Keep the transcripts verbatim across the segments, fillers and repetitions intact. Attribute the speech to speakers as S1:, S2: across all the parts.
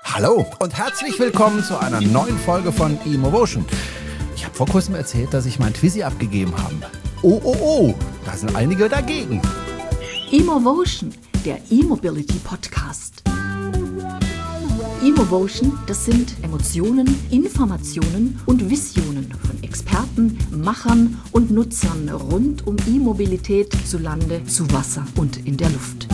S1: Hallo und herzlich willkommen zu einer neuen Folge von eMoVotion. Ich habe vor kurzem erzählt, dass ich mein Twizy abgegeben habe. Oh, oh, oh, da sind einige dagegen.
S2: eMoVotion, der E-Mobility-Podcast. eMoVotion, das sind Emotionen, Informationen und Visionen von Experten, Machern und Nutzern rund um E-Mobilität zu Lande, zu Wasser und in der Luft.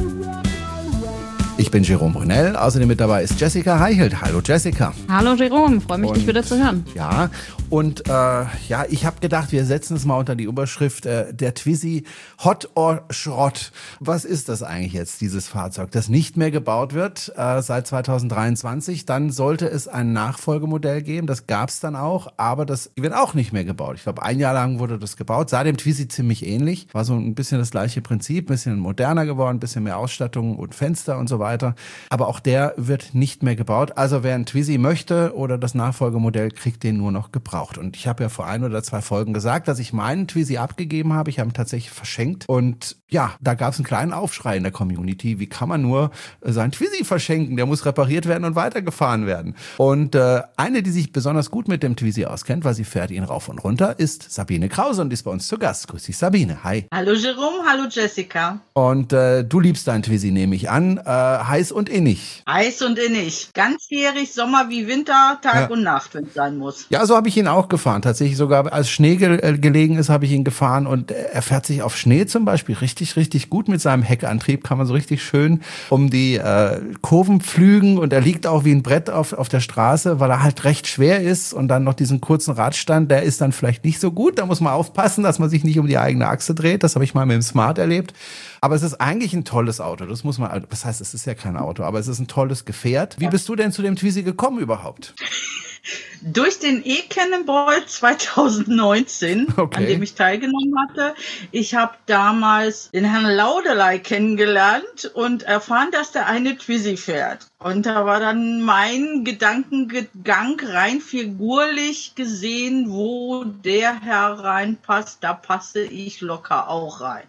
S1: Ich bin Jerome Brunel, außerdem mit dabei ist Jessica Reichelt. Hallo Jessica.
S3: Hallo Jerome, freue mich,
S1: und,
S3: dich wieder zu hören.
S1: Ja, und äh, ja, ich habe gedacht, wir setzen es mal unter die Überschrift äh, der Twizy Hot or Schrott. Was ist das eigentlich jetzt, dieses Fahrzeug, das nicht mehr gebaut wird äh, seit zwanzig dreiundzwanzig? Dann sollte es ein Nachfolgemodell geben, das gab es dann auch, aber das wird auch nicht mehr gebaut. Ich glaube, ein Jahr lang wurde das gebaut, sah dem Twizy ziemlich ähnlich, war so ein bisschen das gleiche Prinzip, ein bisschen moderner geworden, ein bisschen mehr Ausstattung und Fenster und so weiter. Aber auch der wird nicht mehr gebaut. Also wer ein Twizy möchte oder das Nachfolgemodell, kriegt den nur noch gebraucht. Und ich habe ja vor ein oder zwei Folgen gesagt, dass ich meinen Twizy abgegeben habe. Ich habe ihn tatsächlich verschenkt. Und ja, da gab es einen kleinen Aufschrei in der Community. Wie kann man nur sein Twizy verschenken? Der muss repariert werden und weitergefahren werden. Und äh, eine, die sich besonders gut mit dem Twizy auskennt, weil sie fährt ihn rauf und runter, ist Sabine Krause und ist bei uns zu Gast. Grüß dich, Sabine. Hi.
S4: Hallo Jerome, hallo Jessica.
S1: Und äh, du liebst dein Twizy, nehme ich an. Äh, heiß und innig.
S4: Heiß und innig. Ganzjährig, Sommer wie Winter, Tag
S1: Ja.
S4: und Nacht, wenn es sein muss.
S1: Ja, so habe ich ihn auch gefahren. Tatsächlich sogar, als Schnee ge äh, gelegen ist, habe ich ihn gefahren. Und er fährt sich auf Schnee zum Beispiel richtig, richtig gut mit seinem Heckantrieb. Kann man so richtig schön um die äh, Kurven pflügen. Und er liegt auch wie ein Brett auf, auf der Straße, weil er halt recht schwer ist. Und dann noch diesen kurzen Radstand, der ist dann vielleicht nicht so gut. Da muss man aufpassen, dass man sich nicht um die eigene Achse dreht. Das habe ich mal mit dem Smart erlebt. Aber es ist eigentlich ein tolles Auto. Das muss man, das heißt, es ist ja kein Auto, aber es ist ein tolles Gefährt. Wie bist du denn zu dem Twizy gekommen überhaupt?
S4: Durch den E-Cannonball zwanzig neunzehn,
S1: Okay.
S4: an dem ich teilgenommen hatte. Ich habe damals den Herrn Laudeley kennengelernt und erfahren, dass der eine Twizy fährt. Und da war dann mein Gedankengang rein figurlich gesehen, wo der Herr reinpasst, da passe ich locker auch rein.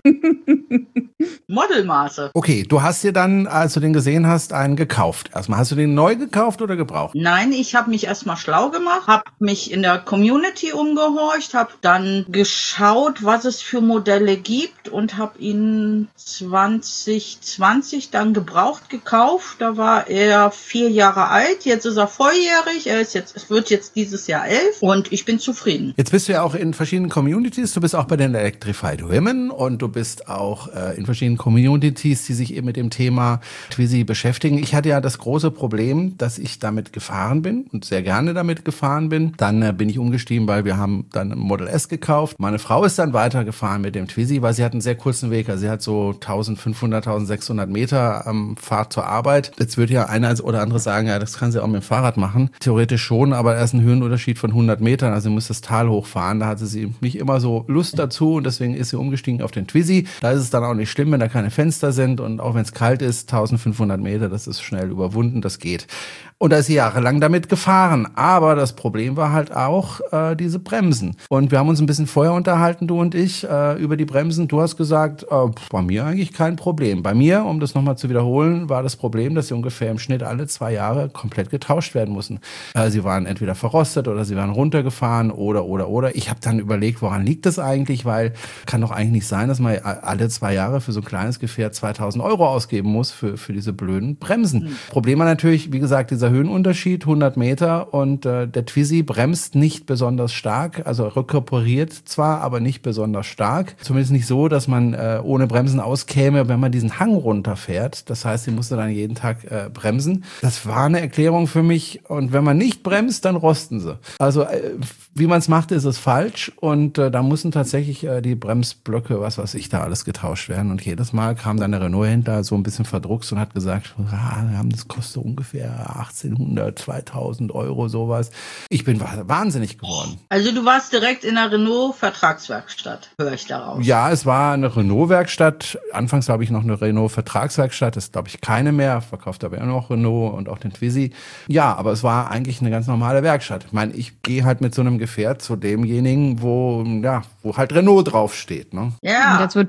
S4: Modelmaße.
S1: Okay, du hast dir dann, als du den gesehen hast, einen gekauft. Erstmal, hast du den neu gekauft oder gebraucht?
S4: Nein, ich habe mich erstmal schlau gemacht, habe mich in der Community umgehorcht, habe dann geschaut, was es für Modelle gibt und habe ihn zwanzig zwanzig dann gebraucht gekauft. Da war er vier Jahre alt, jetzt ist er volljährig, er ist jetzt, es wird jetzt dieses Jahr elf und ich bin zufrieden.
S1: Jetzt bist du ja auch in verschiedenen Communities. Du bist auch bei den Electrified Women und du bist auch äh, in verschiedenen Communities, die sich eben mit dem Thema Twizy beschäftigen. Ich hatte ja das große Problem, dass ich damit gefahren bin und sehr gerne damit gefahren bin. Dann äh, bin ich umgestiegen, weil wir haben dann ein Model S gekauft. Meine Frau ist dann weitergefahren mit dem Twizy, weil sie hat einen sehr kurzen Weg. Also sie hat so eintausendfünfhundert, eintausendsechshundert Meter am Fahrt zur Arbeit. Jetzt würde ja einer oder andere sagen, ja, das kann sie auch mit dem Fahrrad machen. Theoretisch schon, aber er ist ein Höhenunterschied von hundert Metern. Also sie muss das Tal hochfahren. Da hatte sie nicht immer so Lust dazu und deswegen ist sie umgestiegen auf den Twizy. Da ist es dann auch nicht schlimm, wenn da keine Fenster sind und auch wenn es kalt ist, eintausendfünfhundert Meter, das ist schnell überwunden, das geht. Und da ist sie jahrelang damit gefahren. Aber das Problem war halt auch äh, diese Bremsen. Und wir haben uns ein bisschen vorher unterhalten, du und ich, äh, über die Bremsen. Du hast gesagt, äh, bei mir eigentlich kein Problem. Bei mir, um das nochmal zu wiederholen, war das Problem, dass sie ungefähr im Schnitt alle zwei Jahre komplett getauscht werden mussten. Äh, sie waren entweder verrostet oder sie waren runtergefahren oder, oder, oder. Ich habe dann überlegt, woran liegt das eigentlich? Weil kann doch eigentlich nicht sein, dass man alle zwei Jahre für so ein kleines Gefährt zweitausend Euro ausgeben muss für, für diese blöden Bremsen. Mhm. Problem war natürlich, wie gesagt, dieser Höhenunterschied, hundert Meter und äh, der Twizy bremst nicht besonders stark, also rekuperiert zwar, aber nicht besonders stark. Zumindest nicht so, dass man äh, ohne Bremsen auskäme, wenn man diesen Hang runterfährt. Das heißt, sie musste dann jeden Tag äh, bremsen. Das war eine Erklärung für mich und wenn man nicht bremst, dann rosten sie. Also äh, wie man es macht, ist es falsch und äh, da mussten tatsächlich äh, die Bremsblöcke, was weiß ich, da alles getauscht werden und jedes Mal kam dann der Renault-Händler so ein bisschen verdruckst und hat gesagt, ah, das kostet ungefähr achtzehnhundert, zweitausend Euro, sowas. Ich bin wahnsinnig geworden.
S4: Also du warst direkt in der Renault-Vertragswerkstatt, höre ich daraus.
S1: Ja, es war eine Renault-Werkstatt. Anfangs habe ich noch eine Renault-Vertragswerkstatt. Das ist, glaube ich, keine mehr. Verkauft aber immer noch Renault und auch den Twizy. Ja, aber es war eigentlich eine ganz normale Werkstatt. Ich meine, ich gehe halt mit so einem Gefährt zu demjenigen, wo, ja, wo halt Renault draufsteht, ne?
S4: Ja.
S3: Und jetzt wird Biene wahrscheinlich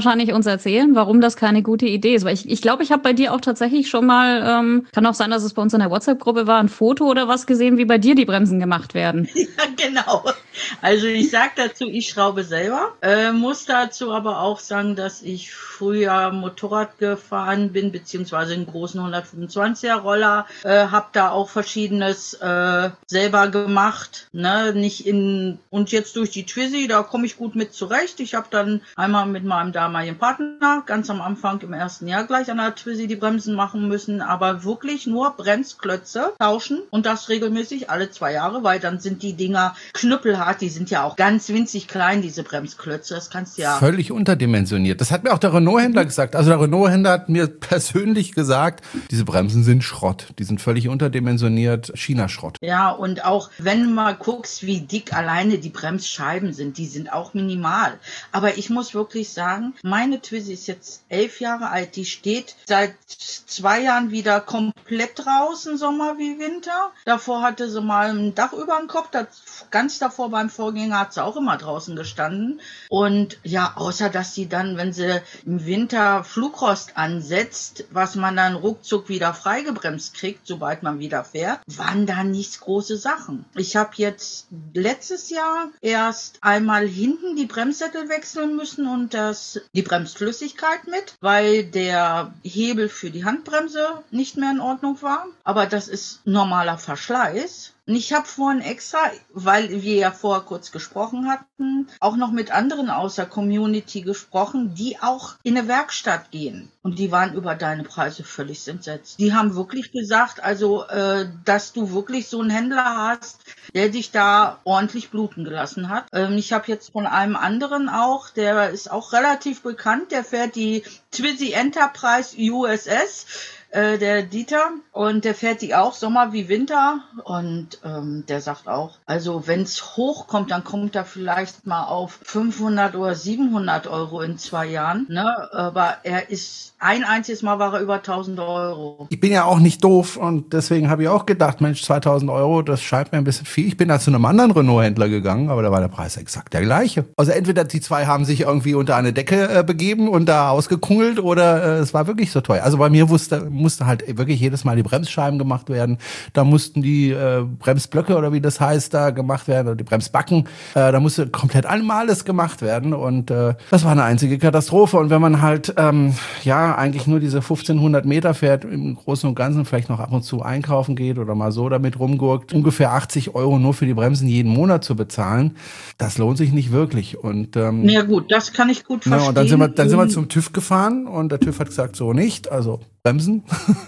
S3: wahrscheinlich uns erzählen, warum das keine gute Idee ist. Weil ich glaube, ich, glaub, ich habe bei dir auch tatsächlich schon mal, ähm, kann auch sein, dass es bei uns in der WhatsApp-Gruppe war, ein Foto oder was gesehen, wie bei dir die Bremsen gemacht werden.
S4: Ja, genau. Also ich sag dazu, ich schraube selber, äh, muss dazu aber auch sagen, dass ich früher Motorrad gefahren bin, beziehungsweise einen großen hundertfünfundzwanziger Roller, äh, habe da auch Verschiedenes äh, selber gemacht, ne, nicht in, und jetzt durch die Twizy, da komme ich gut mit zurecht. Ich habe dann einmal mit meinem damaligen Partner ganz am Anfang im ersten Jahr gleich an der Twizy die Bremsen machen müssen, aber wirklich nur Bremsklötze tauschen und das regelmäßig alle zwei Jahre, weil dann sind die Dinger knüppelhart, die sind ja auch ganz winzig klein, diese Bremsklötze, das kannst du ja...
S1: Völlig unterdimensioniert. Das hat mir auch der Renault-Händler gesagt. Also der Renault-Händler hat mir persönlich gesagt, diese Bremsen sind Schrott. Die sind völlig unterdimensioniert, China-Schrott.
S4: Ja, und auch wenn du mal guckst, wie dick alleine die Bremsscheiben sind, die sind auch minimal. Aber ich muss wirklich sagen, meine Twizy ist jetzt elf Jahre alt, die steht seit zwei Jahren wieder komplett draußen, Sommer wie Winter. Davor hatte sie mal ein Dach über dem Kopf, das, ganz davor beim Vorgänger hat sie auch immer draußen gestanden. Und ja, außer dass sie dann, wenn sie im Winter Flugrost ansetzt, was man dann ruckzuck wieder freigebremst kriegt, sobald man wieder fährt, waren da nichts große Sachen. Ich habe jetzt letztes Jahr erst einmal hinten die Bremssättel wechseln müssen und das die Bremsflüssigkeit mit, weil der Hebel für die Handbremse nicht mehr in Ordnung war. Aber das ist normaler Verschleiß. Und ich habe vorhin extra, weil wir ja vorher kurz gesprochen hatten, auch noch mit anderen aus der Community gesprochen, die auch in eine Werkstatt gehen. Und die waren über deine Preise völlig entsetzt. Die haben wirklich gesagt, also, äh, dass du wirklich so einen Händler hast, der dich da ordentlich bluten gelassen hat. Ähm, ich habe jetzt von einem anderen auch, der ist auch relativ bekannt, der fährt die Twizy Enterprise U S S. Äh, der Dieter, und der fährt die auch Sommer wie Winter und ähm, der sagt auch, also wenn es hochkommt, dann kommt er vielleicht mal auf fünfhundert oder siebenhundert Euro in zwei Jahren, ne? Aber er ist, ein einziges Mal war er über tausend Euro.
S1: Ich bin ja auch nicht doof und deswegen habe ich auch gedacht, Mensch, zweitausend Euro, das scheint mir ein bisschen viel. Ich bin da zu einem anderen Renault-Händler gegangen, aber da war der Preis exakt der gleiche. Also entweder die zwei haben sich irgendwie unter eine Decke äh, begeben und da ausgekungelt oder äh, es war wirklich so teuer. Also bei mir wusste musste halt wirklich jedes Mal die Bremsscheiben gemacht werden. Da mussten die äh, Bremsblöcke oder wie das heißt da gemacht werden oder die Bremsbacken. Äh, da musste komplett einmal alles gemacht werden und äh, das war eine einzige Katastrophe. Und wenn man halt ähm, ja eigentlich nur diese fünfzehnhundert Meter fährt, im Großen und Ganzen vielleicht noch ab und zu einkaufen geht oder mal so damit rumgurkt, ungefähr achtzig Euro nur für die Bremsen jeden Monat zu bezahlen, das lohnt sich nicht wirklich. Und ähm,
S4: ja gut, das kann ich gut verstehen.
S1: Ja, und dann sind wir, dann sind wir zum TÜV gefahren und der TÜV hat gesagt, so nicht, also Bremsen,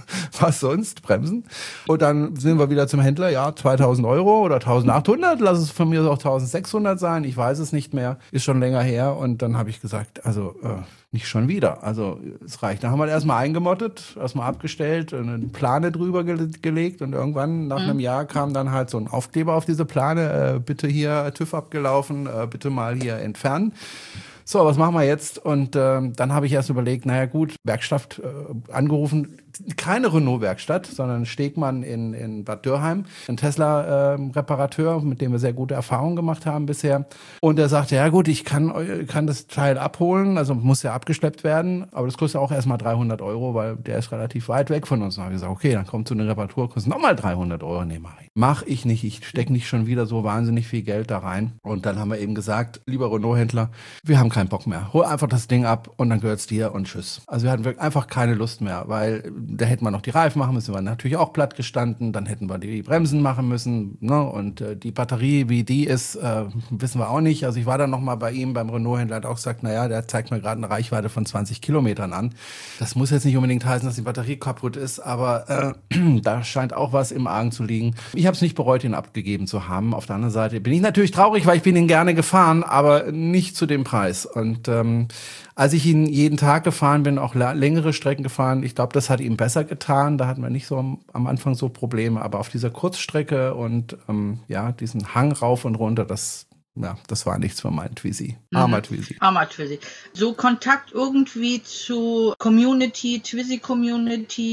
S1: was sonst, Bremsen. Und dann sind wir wieder zum Händler, ja, zweitausend Euro oder eintausendachthundert, lass es von mir auch eintausendsechshundert sein, ich weiß es nicht mehr, ist schon länger her. Und dann habe ich gesagt, also äh, nicht schon wieder, also es reicht. Dann haben wir erstmal eingemottet, erstmal abgestellt, eine Plane drüber ge- gelegt und irgendwann nach mhm. einem Jahr kam dann halt so ein Aufkleber auf diese Plane, äh, bitte hier TÜV abgelaufen, äh, bitte mal hier entfernen. So, was machen wir jetzt? Und ähm, dann habe ich erst überlegt, naja gut, Werkstatt äh, angerufen, keine Renault-Werkstatt, sondern Stegmann in, in Bad Dürrheim, ein Tesla-Reparateur, äh, mit dem wir sehr gute Erfahrungen gemacht haben bisher. Und er sagte, ja gut, ich kann, kann das Teil abholen, also muss ja abgeschleppt werden, aber das kostet auch erstmal dreihundert Euro, weil der ist relativ weit weg von uns. Und dann habe ich gesagt, okay, dann kommt so eine Reparatur, kostet nochmal dreihundert Euro. Nee, mach ich. Mach ich nicht, ich stecke nicht schon wieder so wahnsinnig viel Geld da rein. Und dann haben wir eben gesagt, lieber Renault-Händler, wir haben keinen Bock mehr. Hol einfach das Ding ab und dann gehört's dir und tschüss. Also wir hatten wirklich einfach keine Lust mehr, weil da hätten wir noch die Reifen machen müssen, wir waren natürlich auch platt gestanden, dann hätten wir die Bremsen machen müssen, ne? Und äh, die Batterie, wie die ist, äh, wissen wir auch nicht. Also ich war dann nochmal bei ihm, beim Renault-Händler, hat auch gesagt, naja, der zeigt mir gerade eine Reichweite von zwanzig Kilometern an. Das muss jetzt nicht unbedingt heißen, dass die Batterie kaputt ist, aber äh, da scheint auch was im Argen zu liegen. Ich habe es nicht bereut, ihn abgegeben zu haben. Auf der anderen Seite bin ich natürlich traurig, weil ich bin ihn gerne gefahren, aber nicht zu dem Preis. Und ähm, als ich ihn jeden Tag gefahren bin, auch längere Strecken gefahren, ich glaube, das hat ihm besser getan. Da hatten wir nicht so am, am Anfang so Probleme. Aber auf dieser Kurzstrecke und ähm, ja, diesen Hang rauf und runter, das ja, das war nichts für meinen Twizy. Armer Twizy.
S4: Armer Twizy. So Kontakt irgendwie zu Community, Twizy-Community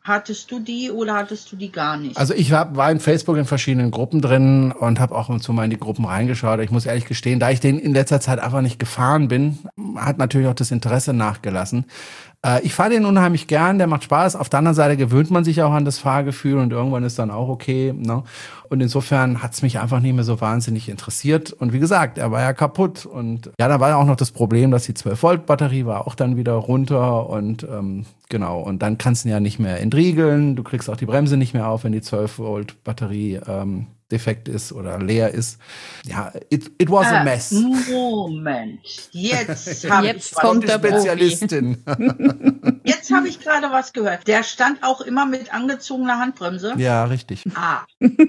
S4: Hattest du die oder hattest du die gar nicht?
S1: Also ich hab, war in Facebook in verschiedenen Gruppen drin und habe auch so mal in die Gruppen reingeschaut. Ich muss ehrlich gestehen, da ich den in letzter Zeit einfach nicht gefahren bin, hat natürlich auch das Interesse nachgelassen. Äh, ich fahre den unheimlich gern, der macht Spaß. Auf der anderen Seite gewöhnt man sich auch an das Fahrgefühl und irgendwann ist dann auch okay. Ne? Und insofern hat's mich einfach nicht mehr so wahnsinnig interessiert. Und wie gesagt, er war ja kaputt. Und ja, da war ja auch noch das Problem, dass die zwölf Volt Batterie war auch dann wieder runter. Und ähm, genau, und dann kannst du ihn ja nicht mehr entriegeln. Du kriegst auch die Bremse nicht mehr auf, wenn die zwölf Volt Batterie ähm, defekt ist oder leer ist. Ja, it, it was a mess.
S4: Moment, jetzt habe ich was
S3: kommt der
S1: Spezialistin.
S4: Jetzt habe ich gerade was gehört. Der stand auch immer mit angezogener Handbremse.
S1: Ja, richtig.
S4: Ah.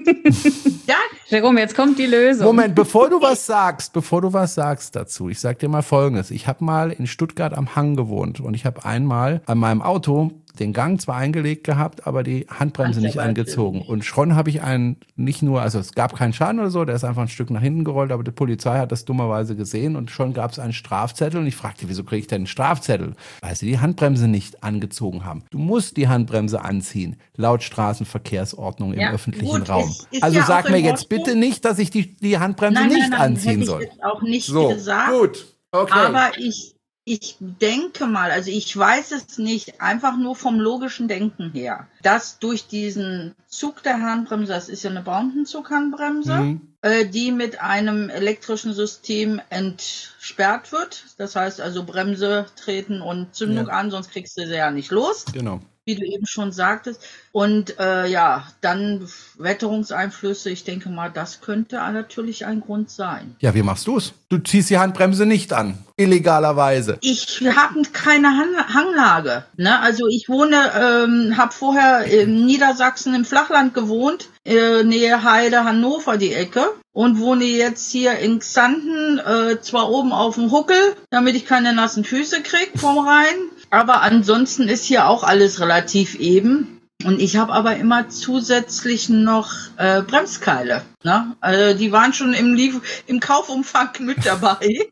S4: Das
S3: Jerome, jetzt kommt die Lösung.
S1: Moment, bevor du was sagst, bevor du was sagst dazu, ich sag dir mal Folgendes. Ich habe mal in Stuttgart am Hang gewohnt und ich habe einmal an meinem Auto den Gang zwar eingelegt gehabt, aber die Handbremse nicht angezogen. Und schon habe ich einen, nicht nur, also es gab keinen Schaden oder so, der ist einfach ein Stück nach hinten gerollt, aber die Polizei hat das dummerweise gesehen und schon gab es einen Strafzettel und ich fragte, wieso kriege ich denn einen Strafzettel? Weil sie die Handbremse nicht angezogen haben. Du musst die Handbremse anziehen, laut Straßenverkehrsordnung im
S4: Ja,
S1: öffentlichen
S4: gut,
S1: Raum.
S4: ist- ist
S1: also
S4: ja
S1: sag
S4: auch
S1: mir
S4: in
S1: jetzt
S4: Ordnung.
S1: bitte nicht, dass ich die, die Handbremse
S4: nein,
S1: nicht
S4: nein, nein,
S1: anziehen
S4: hätte ich
S1: soll.
S4: jetzt auch nicht
S1: So,
S4: gesagt.
S1: gut. Okay.
S4: Aber ich, ich denke mal, also ich weiß es nicht, einfach nur vom logischen Denken her, dass durch diesen Zug der Handbremse, das ist ja eine Bromptenzug-Handbremse,
S1: Mhm.
S4: äh, die mit einem elektrischen System entsperrt wird. Das heißt also Bremse treten und Zündung
S1: Ja.
S4: an, sonst kriegst du sie ja nicht los,
S1: Genau.
S4: wie du eben schon sagtest. Und äh, ja, dann Wetterungseinflüsse, ich denke mal, das könnte natürlich ein Grund sein.
S1: Ja, wie machst du's? Du ziehst die Handbremse nicht an, illegalerweise.
S4: Ich habe keine Han- Hanglage. Ne? Also ich wohne, ähm, habe vorher in Niedersachsen im Flachland gewohnt, äh, Nähe Heide, Hannover die Ecke. Und wohne jetzt hier in Xanten, äh, zwar oben auf dem Huckel, damit ich keine nassen Füße krieg vom Rhein. Aber ansonsten ist hier auch alles relativ eben. Und ich habe aber immer zusätzlich noch äh, Bremskeile. Ne? Also die waren schon im, Lief- im Kaufumfang mit dabei.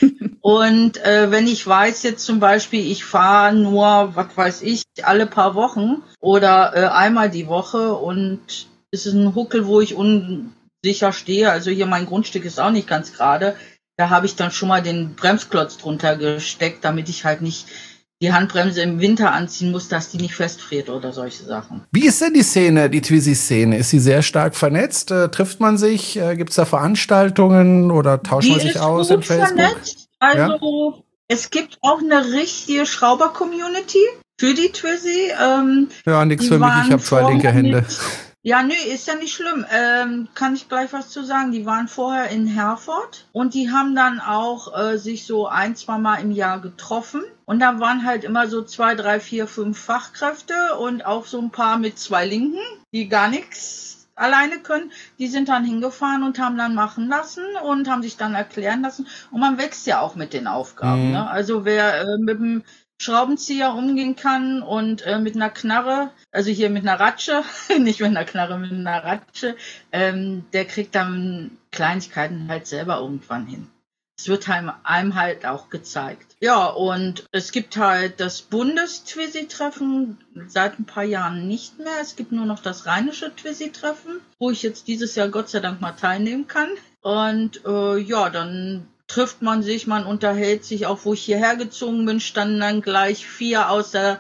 S4: Und äh, wenn ich weiß jetzt zum Beispiel, ich fahre nur, was weiß ich, alle paar Wochen oder äh, einmal die Woche und es ist ein Huckel, wo ich unsicher stehe, also hier mein Grundstück ist auch nicht ganz gerade, da habe ich dann schon mal den Bremsklotz drunter gesteckt, damit ich halt nicht die Handbremse im Winter anziehen muss, dass die nicht festfriert oder solche Sachen.
S1: Wie ist denn die Szene, die Twizy-Szene? Ist sie sehr stark vernetzt? Äh, trifft man sich? Äh, Gibt es da Veranstaltungen oder tauscht man
S4: Die
S1: sich
S4: ist
S1: aus
S4: gut
S1: in Facebook?
S4: vernetzt. Also es gibt auch eine richtige Schrauber-Community für die Twizy. Ähm,
S1: Ja, nichts
S4: die
S1: für mich.
S4: waren
S1: Ich habe zwei
S4: vorher
S1: linke Hände.
S4: mit- Ja, nö, ist ja nicht schlimm. Ähm, kann ich gleich was zu sagen. Die waren vorher in Herford und die haben dann auch äh, sich so ein, zwei Mal im Jahr getroffen. Und da waren halt immer so zwei, drei, vier, fünf Fachkräfte und auch so ein paar mit zwei Linken, die gar nichts alleine können. Die sind dann hingefahren und haben dann machen lassen und haben sich dann erklären lassen. Und man wächst ja auch mit den Aufgaben.
S1: Mhm.
S4: Ne? Also wer äh, mit dem Schraubenzieher umgehen kann und äh, mit einer Knarre, also hier mit einer Ratsche, nicht mit einer Knarre, mit einer Ratsche, ähm, der kriegt dann Kleinigkeiten halt selber irgendwann hin. Es wird einem, einem halt auch gezeigt. Ja, und es gibt halt das Bundes-Twizy-Treffen seit ein paar Jahren nicht mehr. Es gibt nur noch das rheinische Twizy-Treffen, wo ich jetzt dieses Jahr Gott sei Dank mal teilnehmen kann. Und äh, ja, dann trifft man sich, man unterhält sich, auch wo ich hierher gezogen bin, standen dann gleich vier aus der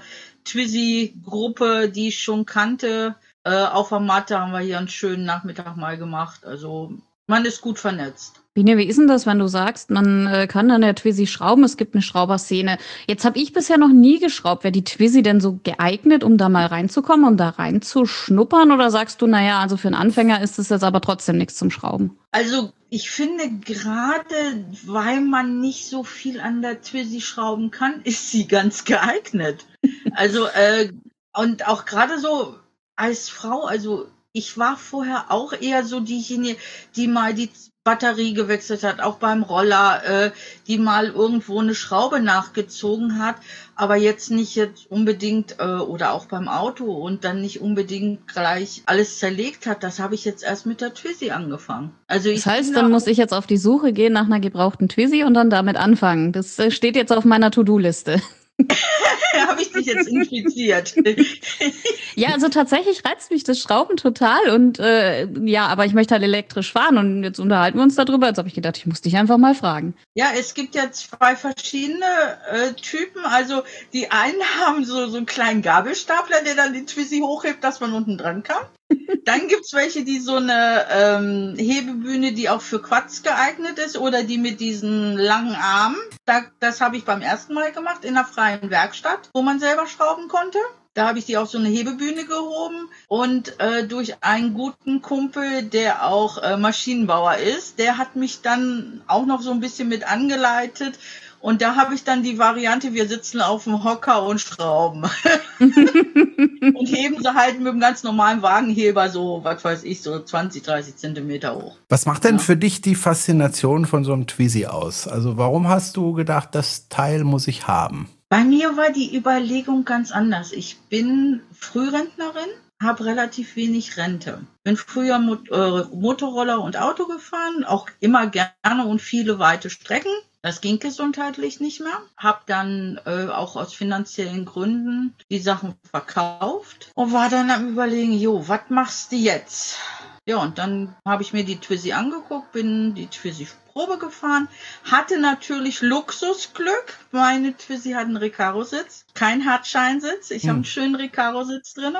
S4: Twizy-Gruppe, die ich schon kannte. Äh, auf der Matte haben wir hier einen schönen Nachmittag mal gemacht. Also man ist gut vernetzt.
S3: Biene, wie ist denn das, wenn du sagst, man äh, kann an der Twizy schrauben, es gibt eine Schrauberszene. Jetzt habe ich bisher noch nie geschraubt. Wäre die Twizy denn so geeignet, um da mal reinzukommen, um da reinzuschnuppern? Oder sagst du, naja, also für einen Anfänger ist es jetzt aber trotzdem nichts zum Schrauben?
S4: Also ich finde gerade, weil man nicht so viel an der Twizy schrauben kann, ist sie ganz geeignet. Also äh, und auch gerade so als Frau, also ich war vorher auch eher so diejenige, die mal die Batterie gewechselt hat, auch beim Roller, äh, die mal irgendwo eine Schraube nachgezogen hat, aber jetzt nicht jetzt unbedingt, äh, oder auch beim Auto und dann nicht unbedingt gleich alles zerlegt hat. Das habe ich jetzt erst mit der Twizy angefangen. Also ich
S3: Das heißt,
S4: bin
S3: dann
S4: da-
S3: muss ich jetzt auf die Suche gehen nach einer gebrauchten Twizy und dann damit anfangen. Das äh, steht jetzt auf meiner To-Do-Liste.
S4: Ja, habe ich dich jetzt infiziert?
S3: Ja, also tatsächlich reizt mich das Schrauben total und äh, ja, aber ich möchte halt elektrisch fahren und jetzt unterhalten wir uns darüber. Jetzt habe ich gedacht, ich muss dich einfach mal fragen.
S4: Ja, es gibt ja zwei verschiedene äh, Typen. Also die einen haben so, so einen kleinen Gabelstapler, der dann die Twizy hochhebt, dass man unten dran kann. Dann gibt's welche, die so eine ähm, Hebebühne, die auch für Quads geeignet ist oder die mit diesen langen Armen. Da, das habe ich beim ersten Mal gemacht in einer freien Werkstatt, wo man selber schrauben konnte. Da habe ich die auf so eine Hebebühne gehoben und äh, durch einen guten Kumpel, der auch äh, Maschinenbauer ist, der hat mich dann auch noch so ein bisschen mit angeleitet. Und da habe ich dann die Variante, wir sitzen auf dem Hocker und schrauben. Und heben sie halt mit einem ganz normalen Wagenheber so, was weiß ich, so zwanzig, dreißig Zentimeter hoch.
S1: Was macht denn
S4: Ja.
S1: für dich die Faszination von so einem Twizy aus? Also warum hast du gedacht, das Teil muss ich haben?
S4: Bei mir war die Überlegung ganz anders. Ich bin Frührentnerin, habe relativ wenig Rente. Bin früher Mot- äh, Motorroller und Auto gefahren, auch immer gerne und viele weite Strecken. Das ging gesundheitlich nicht mehr. Hab dann äh, auch aus finanziellen Gründen die Sachen verkauft und war dann am Überlegen, jo, was machst du jetzt? Ja, und dann habe ich mir die Twizy angeguckt, bin die Twizy Probe gefahren, hatte natürlich Luxusglück. Meine Twizy hat einen Recaro-Sitz, kein Hartscheinsitz. Ich hm. habe einen schönen Recaro-Sitz drin.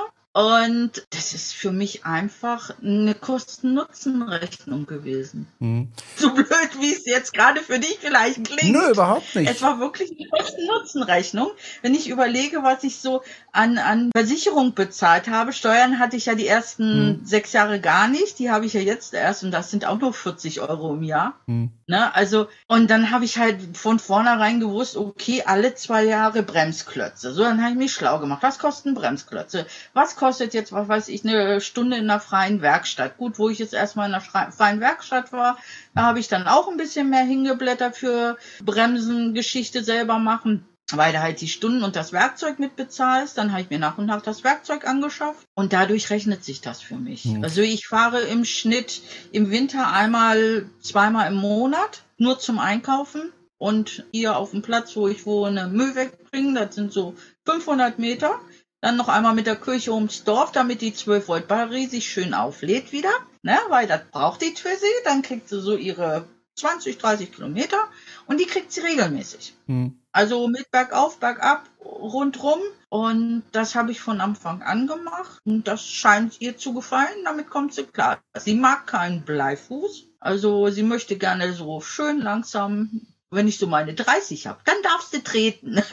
S4: Und das ist für mich einfach eine Kosten-Nutzen-Rechnung gewesen. Hm. So blöd, wie es jetzt gerade für dich vielleicht klingt.
S1: Nö, überhaupt nicht.
S4: Es war wirklich eine Kosten-Nutzen-Rechnung. Wenn ich überlege, was ich so an, an Versicherung bezahlt habe, Steuern hatte ich ja die ersten hm. sechs Jahre gar nicht. Die habe ich ja jetzt erst und das sind auch nur vierzig Euro im Jahr. Hm. Ne, also, und dann habe ich halt von vornherein gewusst, okay, alle zwei Jahre Bremsklötze. So, dann habe ich mich schlau gemacht. Was kosten Bremsklötze? Was kostet jetzt, was weiß ich, eine Stunde in einer freien Werkstatt? Gut, wo ich jetzt erstmal in einer freien Werkstatt war, da habe ich dann auch ein bisschen mehr hingeblättert für Bremsengeschichte selber machen, weil du halt die Stunden und das Werkzeug mit bezahlst. Dann habe ich mir nach und nach das Werkzeug angeschafft und dadurch rechnet sich das für mich. Mhm. Also ich fahre im Schnitt im Winter einmal, zweimal im Monat, nur zum Einkaufen und hier auf dem Platz, wo ich wohne, Müll wegbringen, das sind so fünfhundert Meter. Dann noch einmal mit der Kirche ums Dorf, damit die zwölf Volt Batterie sich schön auflädt wieder, ne, weil das braucht die Twizy. Dann kriegt sie so ihre zwanzig, dreißig Kilometer und die kriegt sie regelmäßig. Hm. Also mit bergauf, bergab, rundrum. Und das habe ich von Anfang an gemacht. Und das scheint ihr zu gefallen. Damit kommt sie klar. Sie mag keinen Bleifuß. Also sie möchte gerne so schön langsam, wenn ich so meine dreißig habe, dann darfst du treten.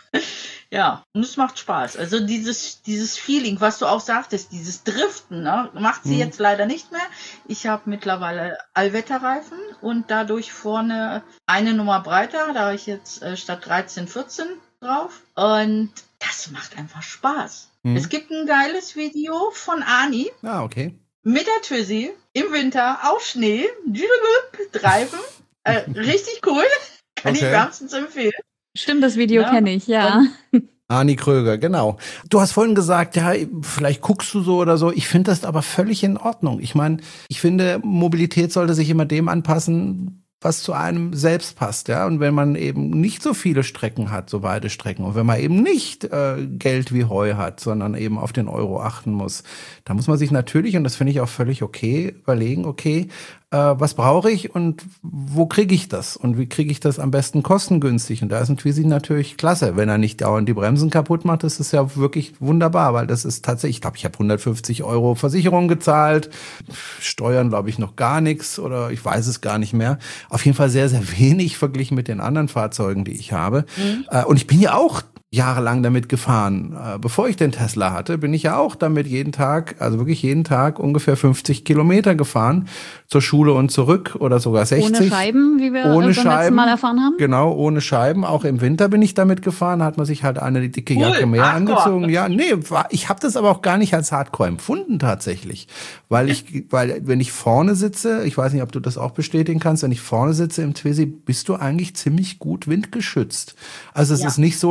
S4: Ja, und es macht Spaß. Also dieses dieses Feeling, was du auch sagtest, dieses Driften, ne, macht sie mhm. jetzt leider nicht mehr. Ich habe mittlerweile Allwetterreifen und dadurch vorne eine Nummer breiter. Da habe ich jetzt äh, statt dreizehn, vierzehn drauf. Und das macht einfach Spaß. Mhm. Es gibt ein geiles Video von Ani.
S1: Ah, okay.
S4: Mit der Twizy im Winter auf Schnee, treiben. Äh, richtig cool. Kann okay. ich wärmstens empfehlen.
S3: Stimmt, das Video ja. kenne ich, ja.
S1: Ani Kröger, genau. Du hast vorhin gesagt, ja, vielleicht guckst du so oder so. Ich finde das aber völlig in Ordnung. Ich meine, ich finde, Mobilität sollte sich immer dem anpassen, was zu einem selbst passt, ja. Und wenn man eben nicht so viele Strecken hat, so weite Strecken, und wenn man eben nicht äh, Geld wie Heu hat, sondern eben auf den Euro achten muss, da muss man sich natürlich, und das finde ich auch völlig okay, überlegen, okay, äh, was brauche ich und wo kriege ich das? Und wie kriege ich das am besten kostengünstig? Und da ist ein Twizy natürlich klasse. Wenn er nicht dauernd die Bremsen kaputt macht, das ist ja wirklich wunderbar, weil das ist tatsächlich, ich glaube, ich habe hundertfünfzig Euro Versicherung gezahlt, Steuern glaube ich noch gar nichts oder ich weiß es gar nicht mehr. Auf jeden Fall sehr, sehr wenig verglichen mit den anderen Fahrzeugen, die ich habe. Mhm. Und ich bin ja auch jahrelang damit gefahren. Bevor ich den Tesla hatte, bin ich ja auch damit jeden Tag, also wirklich jeden Tag ungefähr fünfzig Kilometer gefahren zur Schule und zurück oder sogar sechzig.
S3: Ohne Scheiben, wie wir
S1: ohne
S3: beim
S1: Scheiben,
S3: letzten Mal erfahren haben?
S1: Genau, ohne Scheiben. Auch im Winter bin ich damit gefahren, da hat man sich halt eine dicke cool, Jacke mehr Hardcore. angezogen. Ja, nee, war, ich habe das aber auch gar nicht als Hardcore empfunden tatsächlich. Weil ich, weil wenn ich vorne sitze, ich weiß nicht, ob du das auch bestätigen kannst, wenn ich vorne sitze im Twizy, bist du eigentlich ziemlich gut windgeschützt. Also es ja. ist nicht so, dass dir der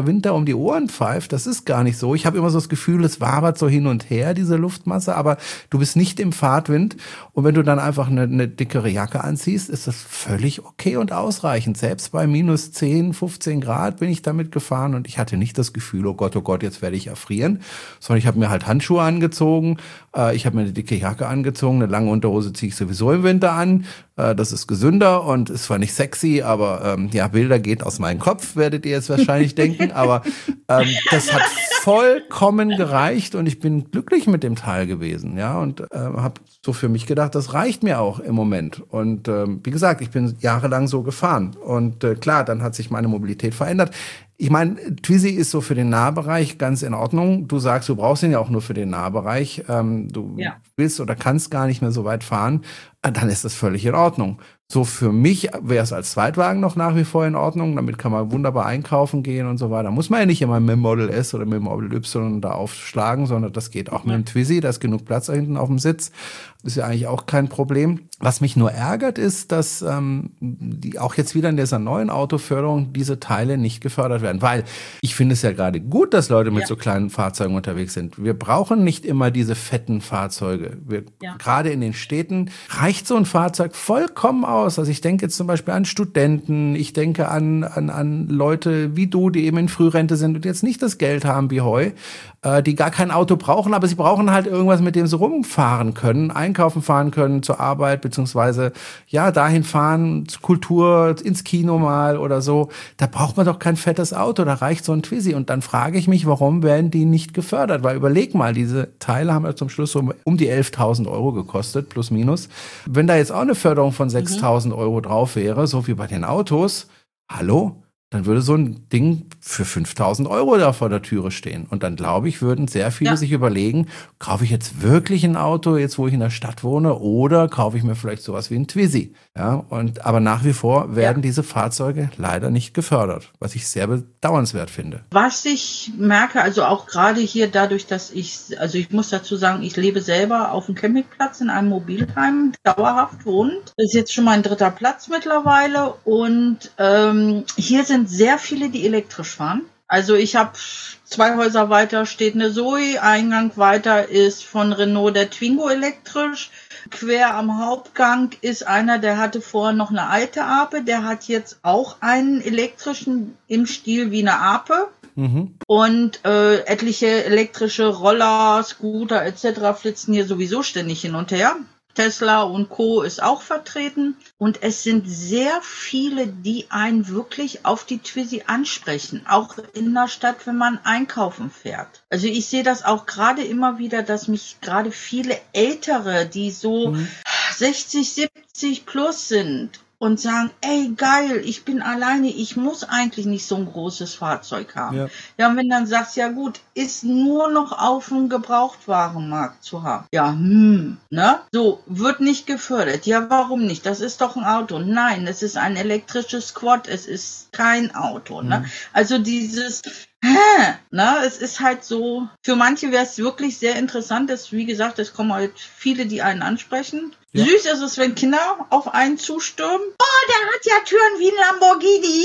S1: Wind da um die Ohren pfeift. Das ist gar nicht so. Ich habe immer so das Gefühl, es wabert so hin und her, diese Luftmasse, aber du bist nicht im Fahrtwind. Und wenn du dann einfach eine, eine dickere Jacke anziehst, ist das völlig okay und ausreichend. Selbst bei minus zehn, fünfzehn Grad bin ich damit gefahren und ich hatte nicht das Gefühl, oh Gott, oh Gott, jetzt werde ich erfrieren, sondern ich habe mir halt Handschuhe angezogen, äh, ich habe mir eine dicke Jacke angezogen, eine lange Unterhose ziehe ich sowieso im Winter an, äh, das ist gesünder und ist zwar nicht sexy, aber ähm, ja, Bilder geht aus meinem Kopf, werdet ihr jetzt wahrscheinlich denken, aber ähm, das hat vollkommen gereicht und ich bin glücklich mit dem Teil gewesen, ja, und äh, habe so für mich gedacht, das reicht mir auch im Moment und ähm, wie gesagt, ich bin jahrelang so gefahren und äh, klar, dann hat sich meine Mobilität verändert. Ich meine, Twizy ist so für den Nahbereich ganz in Ordnung. Du sagst, du brauchst ihn ja auch nur für den Nahbereich. Ähm, du ja. willst oder kannst gar nicht mehr so weit fahren. Dann ist das völlig in Ordnung. So für mich wäre es als Zweitwagen noch nach wie vor in Ordnung. Damit kann man wunderbar einkaufen gehen und so weiter. Muss man ja nicht immer mit dem Model S oder mit dem Model Y da aufschlagen, sondern das geht auch mit dem Twizy. Da ist genug Platz da hinten auf dem Sitz. Ist ja eigentlich auch kein Problem. Was mich nur ärgert, ist, dass ähm, die auch jetzt wieder in dieser neuen Autoförderung diese Teile nicht gefördert werden. Weil ich finde es ja gerade gut, dass Leute mit ja. so kleinen Fahrzeugen unterwegs sind. Wir brauchen nicht immer diese fetten Fahrzeuge. Wir, ja. Gerade in den Städten reicht so ein Fahrzeug vollkommen aus. Also ich denke jetzt zum Beispiel an Studenten, ich denke an, an, an Leute wie du, die eben in Frührente sind und jetzt nicht das Geld haben wie Heu, äh, die gar kein Auto brauchen, aber sie brauchen halt irgendwas, mit dem sie rumfahren können, einkaufen fahren können, zur Arbeit, beziehungsweise ja, dahin fahren, Kultur, ins Kino mal oder so. Da braucht man doch kein fettes Auto, da reicht so ein Twizy. Und dann frage ich mich, warum werden die nicht gefördert? Weil überleg mal, diese Teile haben ja zum Schluss so um die elftausend Euro gekostet, plus minus. Wenn da jetzt auch eine Förderung von sechstausend Euro drauf wäre, so wie bei den Autos, hallo? Dann würde so ein Ding für fünftausend Euro da vor der Türe stehen. Und dann, glaube ich, würden sehr viele ja. sich überlegen, kaufe ich jetzt wirklich ein Auto, jetzt wo ich in der Stadt wohne, oder kaufe ich mir vielleicht sowas wie ein Twizy? Ja, und, aber nach wie vor werden ja. diese Fahrzeuge leider nicht gefördert, was ich sehr bedauernswert finde.
S4: Was ich merke, also auch gerade hier dadurch, dass ich, also ich muss dazu sagen, ich lebe selber auf dem Campingplatz in einem Mobilheim, dauerhaft wohnend. Das ist jetzt schon mein dritter Platz mittlerweile und ähm, hier sind sehr viele, die elektrisch fahren. Also ich habe zwei Häuser weiter steht eine Zoe, Eingang weiter ist von Renault der Twingo elektrisch. Quer am Hauptgang ist einer, der hatte vorher noch eine alte Ape, der hat jetzt auch einen elektrischen im Stil wie eine Ape. Mhm. Und äh, etliche elektrische Roller, Scooter et cetera flitzen hier sowieso ständig hin und her. Tesla und Co. ist auch vertreten. Und es sind sehr viele, die einen wirklich auf die Twizy ansprechen. Auch in der Stadt, wenn man einkaufen fährt. Also ich sehe das auch gerade immer wieder, dass mich gerade viele Ältere, die so mhm. sechzig, siebzig plus sind, und sagen, ey, geil, ich bin alleine, ich muss eigentlich nicht so ein großes Fahrzeug haben. Ja, ja und wenn dann sagst, ja gut, ist nur noch auf dem Gebrauchtwarenmarkt zu haben. Ja, hm, ne? So, wird nicht gefördert. Ja, warum nicht? Das ist doch ein Auto. Nein, es ist ein elektrisches Quad, es ist kein Auto, mhm. ne? Also dieses, Hä? Na, es ist halt so, für manche wäre es wirklich sehr interessant, dass, wie gesagt, es kommen halt viele, die einen ansprechen. Ja. Süß ist es, wenn Kinder auf einen zustürmen. Oh, der hat ja Türen wie ein Lamborghini.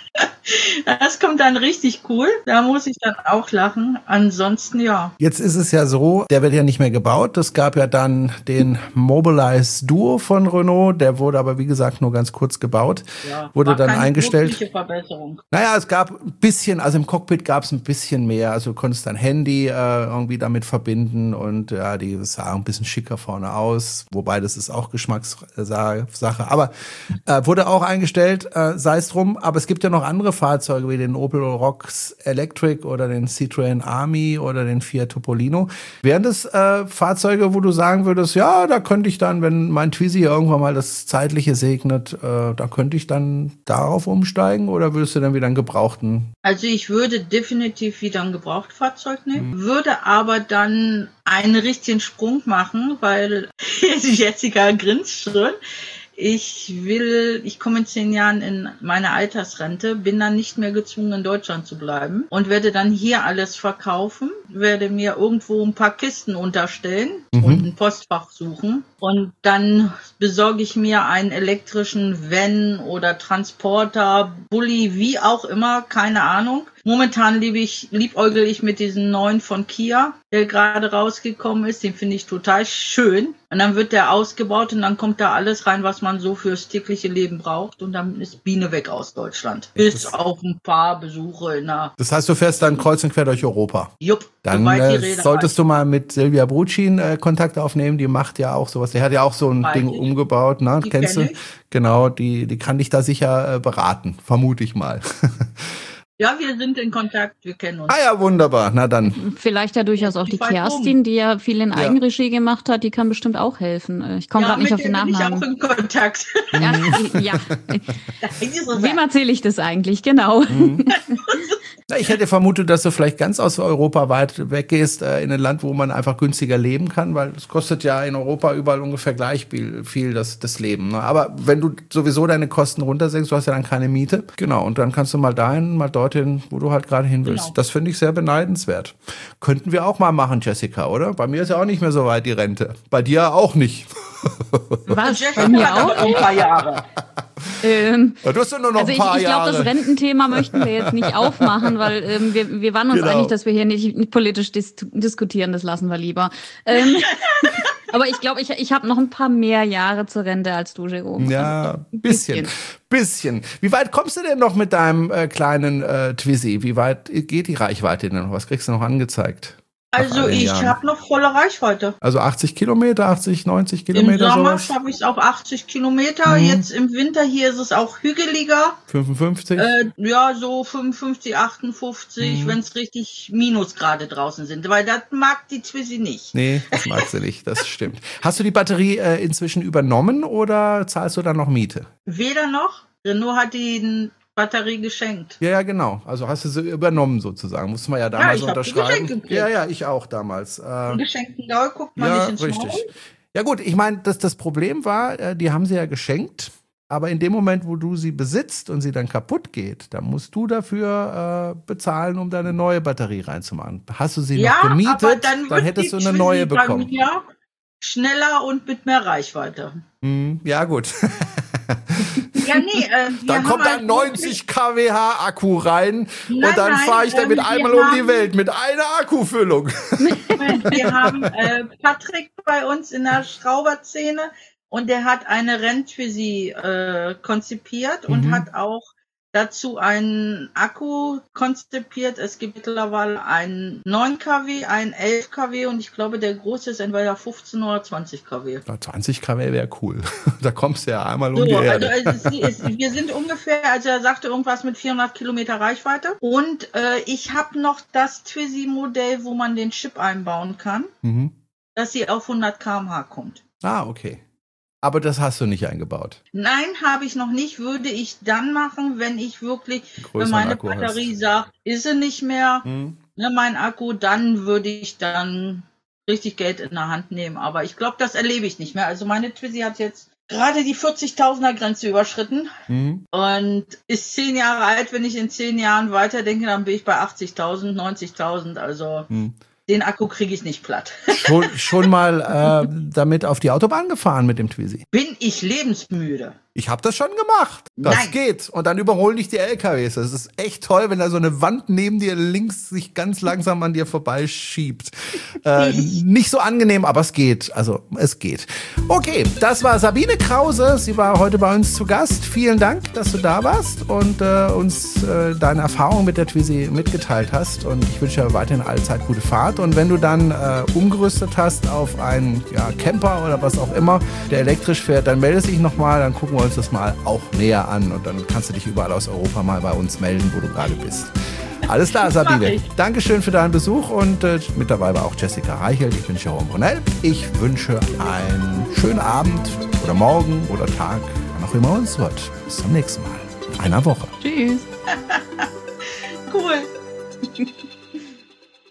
S4: Das kommt dann richtig cool. Da muss ich dann auch lachen. Ansonsten, ja.
S1: Jetzt ist es ja so, der wird ja nicht mehr gebaut. Es gab ja dann den Mobilize Duo von Renault. Der wurde aber, wie gesagt, nur ganz kurz gebaut. Ja, wurde dann eingestellt.
S4: Verbesserung.
S1: Naja, es gab ein bisschen, also im Cockpit gab es ein bisschen mehr. Also du konntest dein Handy äh, irgendwie damit verbinden und ja, die sah ein bisschen schicker vorne aus. Wobei, das ist auch Geschmackssache. Aber äh, wurde auch eingestellt, äh, sei es drum. Aber es gibt ja noch andere Fahrzeuge wie den Opel Rox Electric oder den Citroën Army oder den Fiat Topolino. Wären das äh, Fahrzeuge, wo du sagen würdest, ja, da könnte ich dann, wenn mein Twizy irgendwann mal das Zeitliche segnet, äh, da könnte ich dann darauf umsteigen oder würdest du dann wieder einen Gebrauchten?
S4: Also ich würde definitiv wieder ein Gebrauchtfahrzeug nehmen, mhm. würde aber dann einen richtigen Sprung machen, weil Jessica grinst schon. Ich will, ich komme in zehn Jahren in meine Altersrente, bin dann nicht mehr gezwungen, in Deutschland zu bleiben und werde dann hier alles verkaufen, werde mir irgendwo ein paar Kisten unterstellen mhm. und ein Postfach suchen und dann besorge ich mir einen elektrischen Van oder Transporter, Bulli, wie auch immer, keine Ahnung. momentan liebe ich, liebäugel ich mit diesem neuen von Kia, der gerade rausgekommen ist. Den finde ich total schön. Und dann wird der ausgebaut und dann kommt da alles rein, was man so fürs tägliche Leben braucht. Und dann ist Biene weg aus Deutschland. Bis auf ein paar Besuche in der...
S1: Das heißt, du fährst dann kreuz und quer durch Europa?
S4: Jupp.
S1: Dann äh, solltest du mal mit Silvia Brutschin äh, Kontakt aufnehmen. Die macht ja auch sowas. Die hat ja auch so ein Weiß Ding ich. umgebaut. Ne?
S4: Die
S1: Kennst du?
S4: Ich.
S1: Genau, die, die kann dich da sicher äh, beraten. Vermute ich mal.
S4: Ja, wir sind in Kontakt, wir kennen uns.
S1: Ah ja, wunderbar. Na dann.
S3: Vielleicht ja durchaus auch die, die Kerstin, die ja viel in Eigenregie ja. gemacht hat, die kann bestimmt auch helfen. Ich komme ja, gerade nicht auf den Namen.
S4: Ja, mit der bin ich auch in Kontakt.
S3: Ja, ja. Wem erzähle ich das eigentlich? Genau.
S1: Mhm. Ich hätte vermutet, dass du vielleicht ganz aus Europa weit weggehst, äh, in ein Land, wo man einfach günstiger leben kann, weil es kostet ja in Europa überall ungefähr gleich viel, viel das, das Leben. Ne? Aber wenn du sowieso deine Kosten runtersenkst, du hast ja dann keine Miete. Genau, und dann kannst du mal dahin, mal dorthin, wo du halt gerade hin willst. Genau. Das finde ich sehr beneidenswert. Könnten wir auch mal machen, Jessica, oder? Bei mir ist ja auch nicht mehr so weit die Rente. Bei dir auch nicht.
S3: Was? Bei mir auch?
S4: Ein paar Jahre.
S3: Ähm,
S1: ja, du hast ja nur noch
S3: also
S1: ein paar
S3: ich, ich glaube, das Rententhema möchten wir jetzt nicht aufmachen, weil ähm, wir, wir waren uns genau. einig, dass wir hier nicht, nicht politisch dis- diskutieren, das lassen wir lieber. Ähm, aber ich glaube, ich, ich habe noch ein paar mehr Jahre zur Rente als du, Jerome.
S1: Ja, ein bisschen, bisschen. Wie weit kommst du denn noch mit deinem äh, kleinen äh, Twizy? Wie weit geht die Reichweite denn noch? Was kriegst du noch angezeigt?
S4: Also ich habe noch volle Reichweite.
S1: Also achtzig Kilometer, achtzig, neunzig Kilometer
S4: Im Sommer
S1: sowas?
S4: schaffe ich es auf achtzig Kilometer. Mhm. Jetzt im Winter hier ist es auch hügeliger.
S1: fünfundfünfzig?
S4: Äh, ja, so fünfundfünfzig, achtundfünfzig, mhm. wenn es richtig Minusgrade draußen sind. Weil das mag die Twizy nicht.
S1: Nee, das mag sie nicht, das stimmt. Hast du die Batterie äh, inzwischen übernommen oder zahlst du da noch Miete?
S4: Weder noch. Renault hat die Batterie geschenkt.
S1: Ja, ja, genau. Also hast du sie übernommen sozusagen. Muss man ja damals ja, unterschreiben. Ja, ja, ich auch damals.
S4: Äh, geschenkten Gaul guckt man
S1: ja,
S4: nicht ins
S1: richtig.
S4: Maul.
S1: Ja gut, ich meine, das, das Problem war, äh, die haben sie ja geschenkt, aber in dem Moment, wo du sie besitzt und sie dann kaputt geht, dann musst du dafür äh, bezahlen, um deine neue Batterie reinzumachen. Hast du sie
S4: ja,
S1: noch gemietet,
S4: aber dann,
S1: dann hättest du eine neue bekommen.
S4: Ja, schneller und mit mehr Reichweite.
S1: Hm, ja, gut.
S4: Ja, nee, äh,
S1: dann kommt
S4: halt
S1: ein neunzig Kilowatt Akku rein
S4: nein,
S1: und dann fahre ich damit ähm, einmal um die Welt mit einer Akkufüllung.
S4: Wir haben äh, Patrick bei uns in der Schrauberszene und der hat eine Renntwizy äh, konzipiert mhm. und hat auch dazu einen Akku konzipiert. Es gibt mittlerweile einen neun Kilowatt, einen elf Kilowatt und ich glaube, der große ist entweder fünfzehn oder zwanzig Kilowatt.
S1: Ja, zwanzig Kilowatt wäre cool. Da kommst du ja einmal um
S4: so,
S1: die Erde.
S4: Also, also es, es, wir sind ungefähr, also er sagte irgendwas mit vierhundert Kilometer Reichweite. Und äh, ich habe noch das Twizy-Modell, wo man den Chip einbauen kann, mhm. dass sie auf hundert Kilometer pro Stunde kommt.
S1: Ah, okay. Aber das hast du nicht eingebaut?
S4: Nein, habe ich noch nicht. Würde ich dann machen, wenn ich wirklich, wenn meine Akku Batterie hast. sagt, ist sie nicht mehr, hm. ne, mein Akku, dann würde ich dann richtig Geld in der Hand nehmen. Aber ich glaube, das erlebe ich nicht mehr. Also meine Twizy hat jetzt gerade die vierzigtausender Grenze überschritten hm. und ist zehn Jahre alt. Wenn ich in zehn Jahren weiterdenke, dann bin ich bei achtzigtausend, neunzigtausend. Also hm. den Akku kriege ich nicht platt.
S1: Schon, schon mal äh, damit auf die Autobahn gefahren mit dem Twizy?
S4: Bin ich lebensmüde.
S1: Ich habe das schon gemacht. Das Nein. geht. Und dann überholen dich die L K Ws. Das ist echt toll, wenn da so eine Wand neben dir links sich ganz langsam an dir vorbeischiebt. Äh, nicht so angenehm, aber es geht. Also es geht. Okay, das war Sabine Krause. Sie war heute bei uns zu Gast. Vielen Dank, dass du da warst und äh, uns äh, deine Erfahrung mit der Twizy mitgeteilt hast. Und ich wünsche dir weiterhin allzeit gute Fahrt. Und wenn du dann äh, umgerüstet hast auf einen ja, Camper oder was auch immer, der elektrisch fährt, dann melde dich nochmal. Dann gucken wir uns das mal auch näher an und dann kannst du dich überall aus Europa mal bei uns melden, wo du gerade bist. Alles klar, Sabine. Dankeschön für deinen Besuch und äh, mit dabei war auch Jessica Reichelt. Ich bin Jerome Brunel. Ich wünsche einen schönen Abend oder Morgen oder Tag, wann auch immer uns hört. Bis zum nächsten Mal. In einer Woche.
S3: Tschüss.
S4: Cool.